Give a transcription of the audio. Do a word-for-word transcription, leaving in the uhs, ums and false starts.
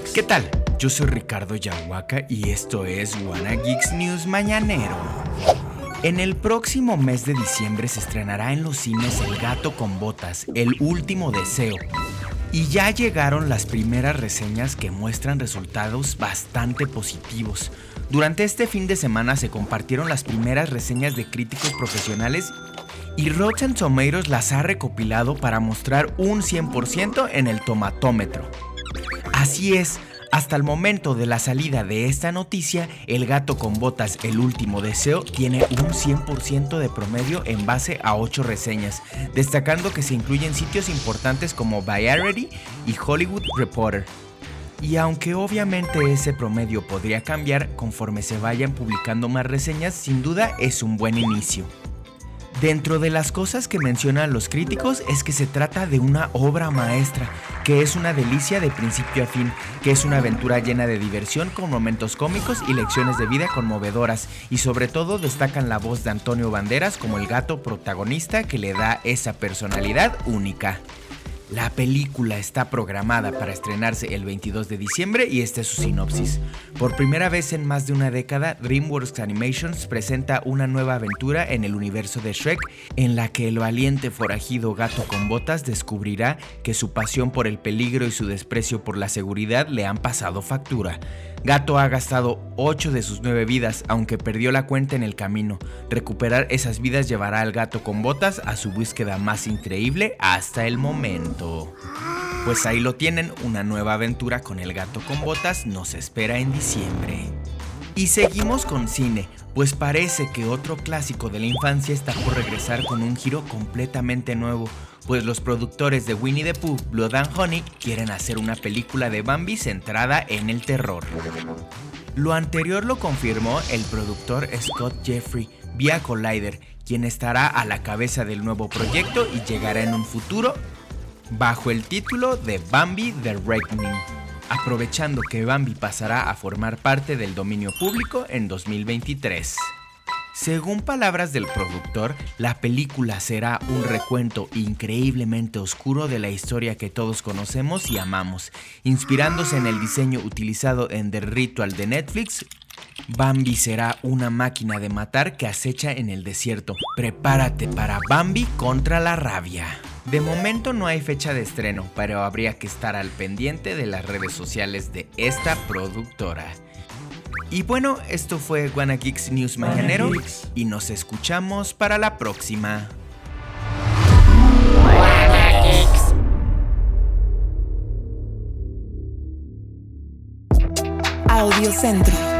¿Qué tal? Yo soy Ricardo Yahuaca y esto es Wanna Geeks News Mañanero. En el próximo mes de diciembre se estrenará en los cines El gato con botas, El último deseo. Y ya llegaron las primeras reseñas que muestran resultados bastante positivos. Durante este fin de semana se compartieron las primeras reseñas de críticos profesionales y Rotten Tomatoes las ha recopilado para mostrar un cien por ciento en el tomatómetro. Así es, hasta el momento de la salida de esta noticia, El gato con botas, El último deseo tiene un cien por ciento de promedio en base a ocho reseñas, destacando que se incluyen sitios importantes como Variety y Hollywood Reporter. Y aunque obviamente ese promedio podría cambiar conforme se vayan publicando más reseñas, sin duda es un buen inicio. Dentro de las cosas que mencionan los críticos es que se trata de una obra maestra, que es una delicia de principio a fin, que es una aventura llena de diversión con momentos cómicos y lecciones de vida conmovedoras, y sobre todo destacan la voz de Antonio Banderas como el gato protagonista que le da esa personalidad única. La película está programada para estrenarse el veintidós de diciembre y esta es su sinopsis. Por primera vez en más de una década, DreamWorks Animations presenta una nueva aventura en el universo de Shrek, en la que el valiente forajido gato con botas descubrirá que su pasión por el peligro y su desprecio por la seguridad le han pasado factura. Gato ha gastado ocho de sus nueve vidas, aunque perdió la cuenta en el camino. Recuperar esas vidas llevará al gato con botas a su búsqueda más increíble hasta el momento. Pues ahí lo tienen, una nueva aventura con el gato con botas nos espera en diciembre. Y seguimos con cine, pues parece que otro clásico de la infancia está por regresar con un giro completamente nuevo, pues los productores de Winnie the Pooh, Blood and Honey quieren hacer una película de Bambi centrada en el terror. Lo anterior lo confirmó el productor Scott Jeffrey vía Collider, quien estará a la cabeza del nuevo proyecto y llegará en un futuro bajo el título de Bambi The Reckoning, aprovechando que Bambi pasará a formar parte del dominio público en dos mil veintitrés. Según palabras del productor, la película será un recuento increíblemente oscuro de la historia que todos conocemos y amamos, inspirándose en el diseño utilizado en The Ritual de Netflix. Bambi será una máquina de matar que acecha en el desierto. Prepárate para Bambi contra la rabia. De momento no hay fecha de estreno, pero habría que estar al pendiente de las redes sociales de esta productora. Y bueno, esto fue Wanna Geeks News Mañanero y nos escuchamos para la próxima. Wanna Geeks. Audio Centro.